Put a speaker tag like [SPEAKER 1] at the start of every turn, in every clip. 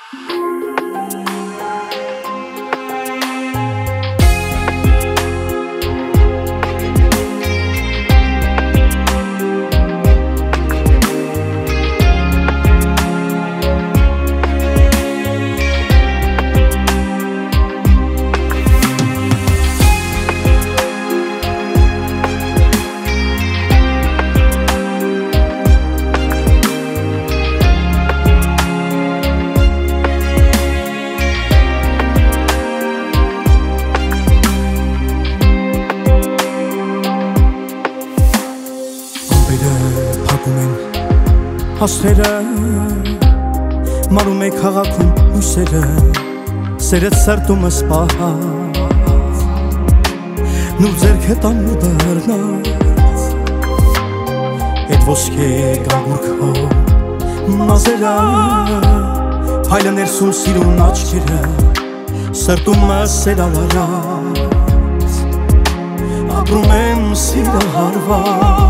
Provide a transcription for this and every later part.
[SPEAKER 1] Աստերը մարում է քաղաքում հույսերը սերդ սրտումս պահած նուր ձերքը տանու դառնած էդ ոսկե գանգուրքով մազերը հայլը ներսում սիրուն աչքերը սրտումս սերավարած ապրում եմ սիրահարված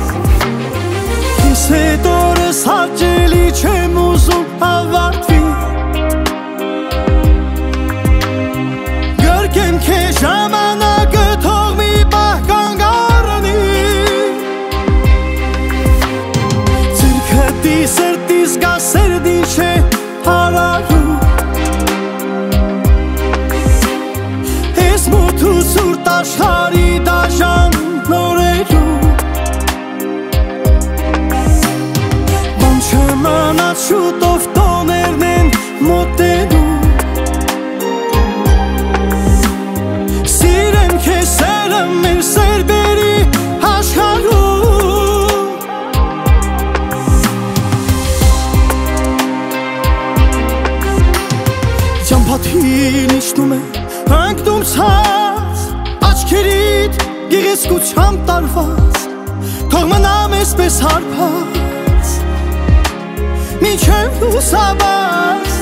[SPEAKER 1] Ես հետ օրս հաճելի չեմ ուզում ավարտվի Գրկեմ քեզ ժամանակը թող մի պահ կանգ առնի Ձերքդ սրտիս գա սերդին չէ հարարում Ես մութ ու սուրտ աշխարհի դաժան նորերում Չմանած շուտով տոներն են մոտենում Սիրեմ քեզ սերը մեր սերբերի աշխարհում Ճամփաթին իջնում է ընկնում ցած Աչքերիդ գեղեցկությամբ տարված Թող մնամ էսպես հարբած Մինչև լուսաբաց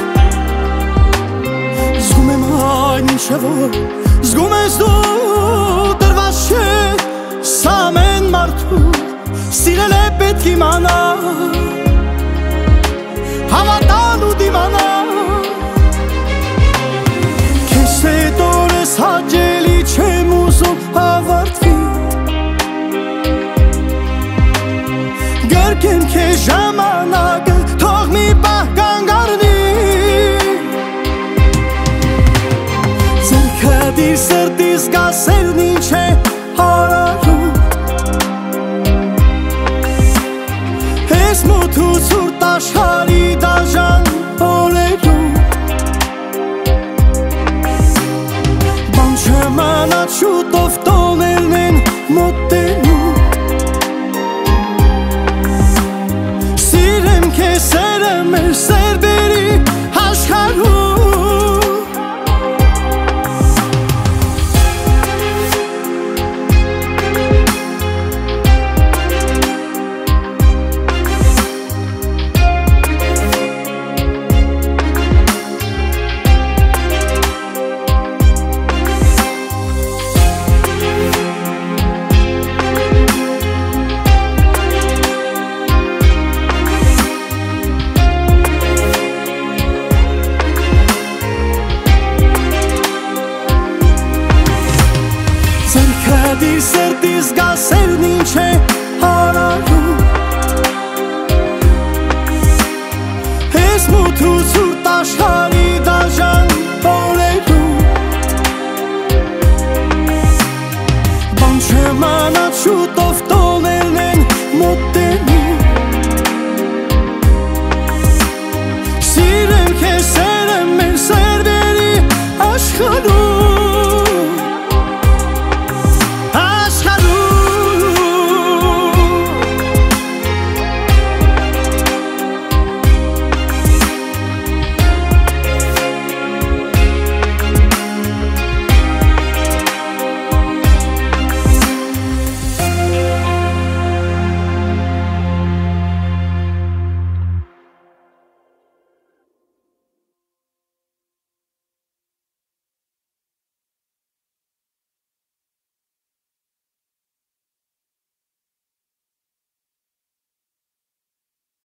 [SPEAKER 1] Զգում եմ այն ինչը որ Զգում ես դու տրված չէ Սա ամեն մարդու Սիրել է պետք իմանալ Հավատալ ու դիմանալ Քեզ հետ օրս հաճելի չեմ ուզում ավարտվի Գրկեմ քեզ ժամանակը Թող մի պահ կանգ առնի Ձերքդ սրտիս գա սերն ինչ է հարարում Ես մութ ու սուրտ աշխարհի դաժան օրերում Բան չմանած շուտով տոներն են մոտենում Քեզ սերը մեր սերբերի աշխարհում Սրտիս գա սերն ինչ է հարարում Ես մութ ու սուրտ աշխարհի դաժան օրերում Բան չմանած շուտով տոներն են մոտենում Սիրեմ քեզ սերը մեր սերբերի աշխարհում